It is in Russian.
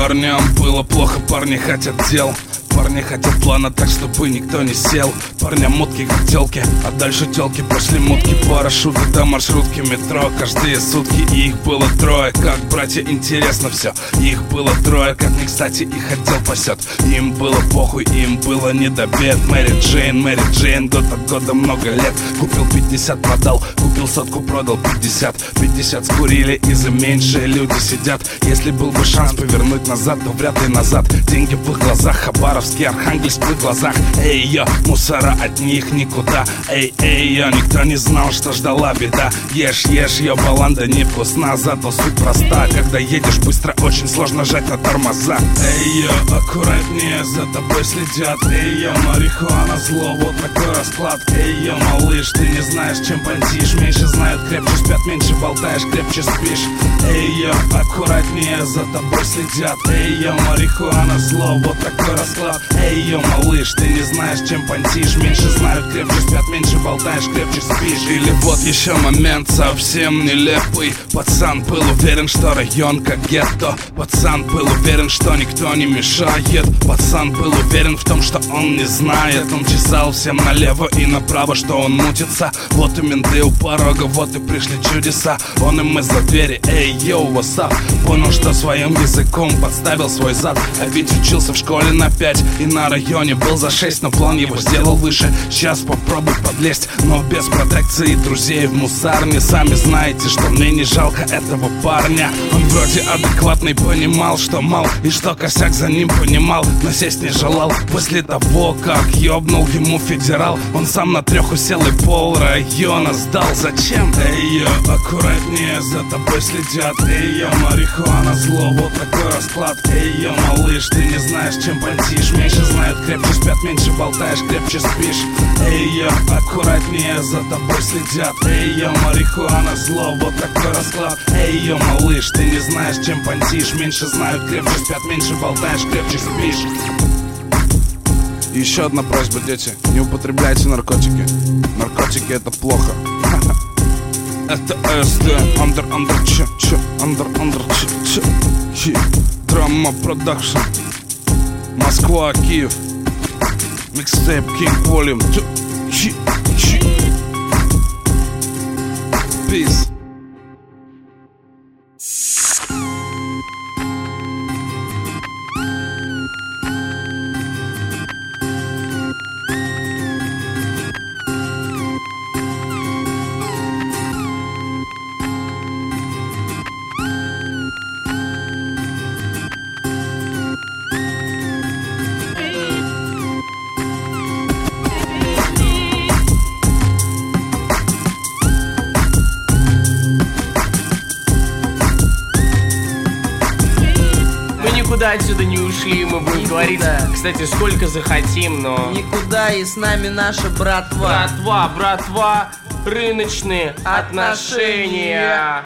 парням было плохо, парни хотят дел. Парни хотят плана так, чтобы никто не сел. Парням мутки как тёлки, а дальше тёлки после мутки. Парашюты до маршрутки метро каждые сутки. И их было трое, как братья, интересно все. Их было трое, как не кстати их отдел пасет. Им было похуй, им было не до бед. Мэри Джейн, год от года много лет. Купил 50, продал, купил сотку, продал 50. 50 скурили и за меньшие люди сидят. Если был бы шанс повернуть назад, то вряд ли назад. Деньги в их глазах, Хабаровский, Архангельск в их глазах. Эй, йо, мусора от них никуда. Эй, йо, никто не знал, что ждала беда. Ешь, йо, баланда невкусна, зато суть проста. Когда едешь быстро, очень сложно жать на тормоза. Эй, йо, аккуратнее, за тобой следят. Эй, йо, марихуана, зло, вот такой расклад. Эй, йо, малыш, ты не знаешь, чем понтишь. Меньше знают, крепче спят, меньше болтаешь, крепче спишь. Эй, йо, аккуратнее, за тобой следят. Эй, йо, марихуана, зло, вот такой расклад. Эй, йо, малыш, ты не знаешь, чем понтишь. Меньше знают, крепче спят, меньше болтаешь, крепче спишь. Или вот еще момент совсем нелепый. Пацан был уверен, что район как гетто. Пацан был уверен, что никто не мешает. Пацан был уверен в том, что он не знает. Он чесал всем налево и направо, что он мутится. Вот и менты у порога, вот и пришли чудеса. Он им из-за двери, эй, йоу, what's up? Понял, что своим языком подставил свой зад. А ведь учился в школе на 5 и на районе был за 6, но план его сделал выше. Сейчас попробуй подлезть, но без протекции друзей в мусарне. Сами знаете, что мне не жалко этого парня. Он вроде адекватный, понимал, что мал, и что косяк за ним понимал, но сесть не желал. После того, как ёбнул ему федерал, он сам на 3 усел и пол района сдал. Зачем? Эй, йо, аккуратнее, за тобой следят. Эй, йо, марихуана, зло, вот такой расклад. Эй, йо, малыш, ты не знаешь, чем понтишь. Меньше знают, крепче спят, меньше болтаешь, крепче спишь. Эй, йо, аккуратнее, за тобой следят. Эй, йо, марихуана, зло, вот такой расклад. Эй, йо, малыш, ты не знаешь, чем понтишь. Меньше знают, крепче спят, меньше болтаешь, крепче спишь. И еще одна просьба, дети, не употребляйте наркотики. Наркотики это плохо. Это СД, андер, Драма продакшн, Москва, Киев, Mixtape King Volume 2. Peace. Никуда отсюда не ушли, мы будем говорить, кстати, сколько захотим, но... Никуда, и с нами наша братва. Братва, рыночные отношения.